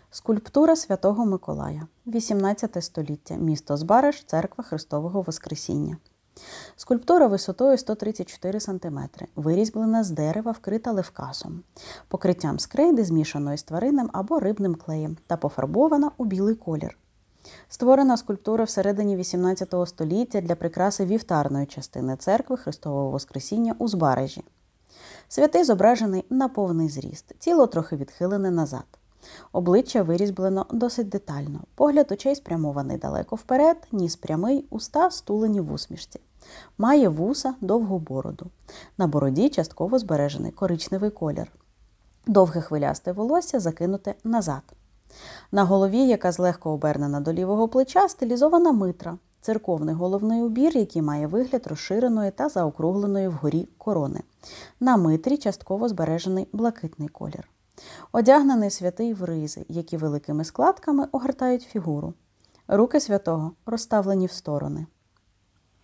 Скульптура Святого Миколая. 18 століття. Місто Збараж, Церква Христового Воскресіння. Скульптура висотою 134 см, вирізблена з дерева, вкрита левкасом, покриттям з крейди, змішаної з тваринним або рибним клеєм, та пофарбована у білий колір. Створена скульптура всередині 18 століття для прикраси вівтарної частини Церкви Христового Воскресіння у Збаражі. Святий зображений на повний зріст, тіло трохи відхилене назад. Обличчя вирізблено досить детально. Погляд очей спрямований далеко вперед, ніс прямий, уста стулені в усмішці. Має вуса, довгу бороду. На бороді частково збережений коричневий колір. Довге хвилясте волосся закинуте назад. На голові, яка злегка обернена до лівого плеча, стилізована митра – церковний головний убір, який має вигляд розширеної та заокругленої вгорі корони. На митрі частково збережений блакитний колір. Одягнений святий в ризи, які великими складками огортають фігуру. Руки святого розставлені в сторони.